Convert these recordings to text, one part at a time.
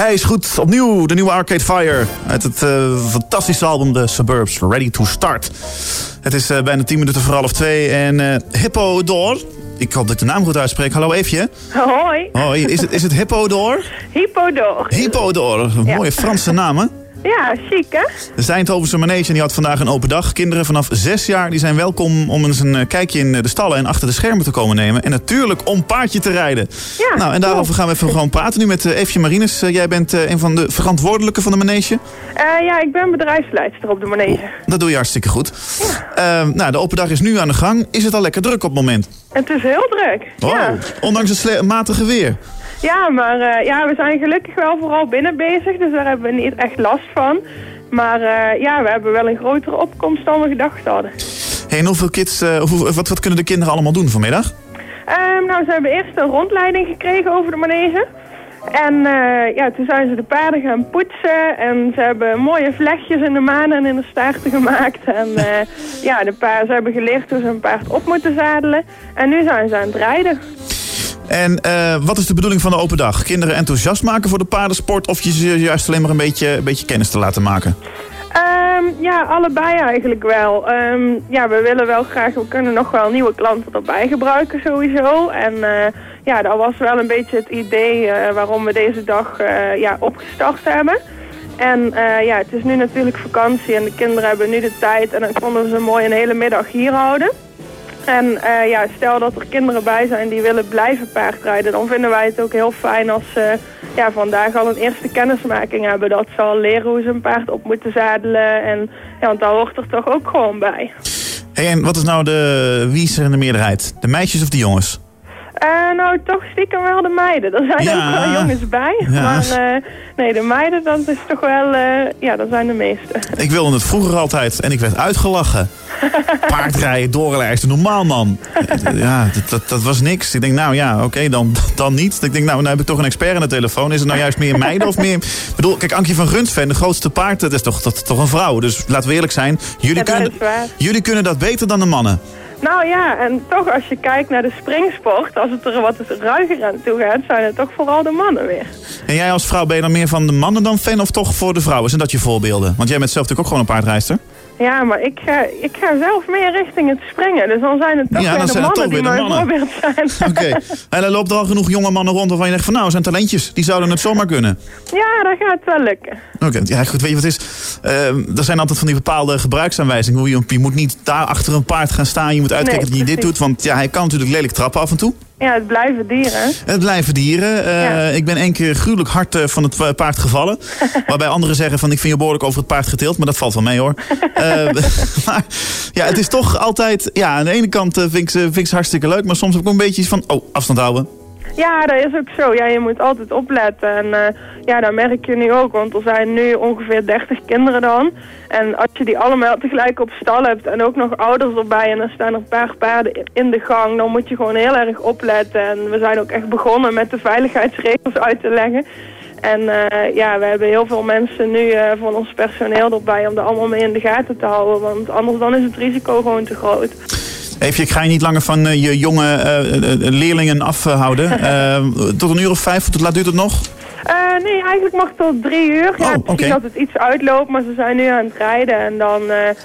Hij is goed. Opnieuw de nieuwe Arcade Fire. Uit het fantastische album The Suburbs. Ready to Start. Het is bijna 10 minuten voor 1:30. En Hippo Door. Ik hoop dat ik de naam goed uitspreek. Hallo Eefje. Hoi. Hoi. Is het Hippo Door? Hippodor. Hippodor. Ja. Mooie Franse naam, hè? Ja, chic hè? De Eindhovense Manege en die had vandaag een open dag. Kinderen vanaf 6 jaar die zijn welkom om eens een kijkje in de stallen en achter de schermen te komen nemen. En natuurlijk om paardje te rijden. Ja, nou, en daarover gaan we even gewoon praten nu met Eefje Marines. Jij bent een van de verantwoordelijke van de Manege. Ja, ik ben bedrijfsleidster op de Manege. Dat doe je hartstikke goed. Ja. Nou, de open dag is nu aan de gang. Is het al lekker druk op het moment? Het is heel druk. Oh, ja. Ondanks het matige weer. Ja, maar we zijn gelukkig wel vooral binnen bezig, dus daar hebben we niet echt last van. Maar we hebben wel een grotere opkomst dan we gedacht hadden. Hey, en hoeveel kids, wat kunnen de kinderen allemaal doen vanmiddag? Ze hebben eerst een rondleiding gekregen over de manege. En toen zijn ze de paarden gaan poetsen en ze hebben mooie vlechtjes in de manen en in de staarten gemaakt. En ze hebben geleerd hoe ze een paard op moeten zadelen. En nu zijn ze aan het rijden. En wat is de bedoeling van de open dag? Kinderen enthousiast maken voor de paardensport of je ze juist alleen maar een beetje kennis te laten maken? Allebei eigenlijk wel. We willen wel graag, we kunnen nog wel nieuwe klanten erbij gebruiken sowieso. En dat was wel een beetje het idee waarom we deze dag opgestart hebben. En het is nu natuurlijk vakantie en de kinderen hebben nu de tijd en dan konden ze mooi een hele middag hier houden. En stel dat er kinderen bij zijn die willen blijven paardrijden, dan vinden wij het ook heel fijn als ze vandaag al een eerste kennismaking hebben. Dat ze al leren hoe ze een paard op moeten zadelen. En want daar hoort er toch ook gewoon bij. Hey, en wat is nou wie is er in de meerderheid? De meisjes of de jongens? Toch stiekem wel de meiden. Er zijn ook wel jongens bij. Ja. Maar de meiden, dat is toch wel, dat zijn de meeste. Ik wilde het vroeger altijd en ik werd uitgelachen. Paardrijden, doorlijsten, normaal man. Ja, dat was niks. Ik denk, oké, dan niet. Ik denk, nou heb ik toch een expert aan de telefoon. Is het nou juist meer meiden of meer... Ik bedoel, kijk, Ankie van Grunsven, de grootste paard, dat is toch een vrouw. Dus laten we eerlijk zijn. Jullie kunnen dat beter dan de mannen. Nou ja, en toch als je kijkt naar de springsport, als het er wat ruiger aan toe gaat, zijn het toch vooral de mannen weer. En jij als vrouw, ben je dan meer van de mannen dan fan of toch voor de vrouwen? Zijn dat je voorbeelden? Want jij bent zelf natuurlijk ook gewoon een paardrijster. Ja, maar ik ga zelf meer richting het springen. Dus dan zijn het toch weer de mannen die mijn voorbeeld zijn. Oké. En er loopt er al genoeg jonge mannen rond waarvan je denkt van zijn talentjes. Die zouden het zomaar kunnen. Ja, dat gaat wel lukken. Oké, ja goed. Weet je wat het is? Er zijn altijd van die bepaalde gebruiksaanwijzingen. Je moet niet daar achter een paard gaan staan. Je moet uitkijken dat je dit doet. Want hij kan natuurlijk lelijk trappen af en toe. Ja, het blijven dieren. Het blijven dieren. Ik ben 1 keer gruwelijk hard van het paard gevallen. Waarbij anderen zeggen van ik vind je behoorlijk over het paard getild. Maar dat valt wel mee hoor. Maar ja, het is toch altijd... aan de ene kant vind ik ze hartstikke leuk. Maar soms heb ik ook een beetje iets van afstand houden. Ja, dat is ook zo. Ja, je moet altijd opletten. En dat merk je nu ook. Want er zijn nu ongeveer 30 kinderen dan. En als je die allemaal tegelijk op stal hebt en ook nog ouders erbij en dan staan er een paar paarden in de gang, dan moet je gewoon heel erg opletten. En we zijn ook echt begonnen met de veiligheidsregels uit te leggen. En we hebben heel veel mensen nu van ons personeel erbij om er allemaal mee in de gaten te houden. Want anders dan is het risico gewoon te groot. Even, ik ga je niet langer van je jonge leerlingen afhouden. Tot 1 uur of 5, tot laat duurt het nog? Nee, eigenlijk mag het tot 3 uur. Ja, misschien dat het iets uitloopt, maar ze zijn nu aan het rijden. En dan,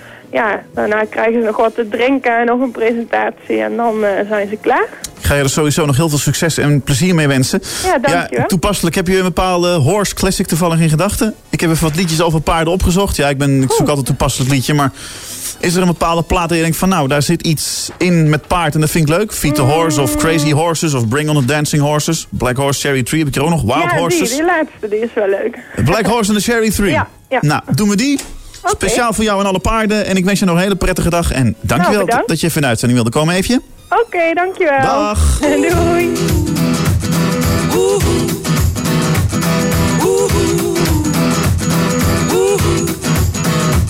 daarna krijgen ze nog wat te drinken en nog een presentatie. En dan zijn ze klaar. Ik ga je er sowieso nog heel veel succes en plezier mee wensen. Ja, dankjewel. Ja, toepasselijk, heb je een bepaalde horse classic toevallig in gedachten? Ik heb even wat liedjes over paarden opgezocht. Ja, ik zoek altijd een toepasselijk liedje, maar... Is er een bepaalde plaat dat je denkt van daar zit iets in met paard en dat vind ik leuk? Feed the Horse of Crazy Horses of Bring on the Dancing Horses. Black Horse, Cherry Tree, heb ik er ook nog. Wild Horses. Die laatste, die is wel leuk. Black Horse en de Cherry Tree. Ja. Nou, doen we die. Okay. Speciaal voor jou en alle paarden. En ik wens je nog een hele prettige dag. En dankjewel dat je even in de uitzending wilde komen, Eefje. Oké, dankjewel. Dag. Doei.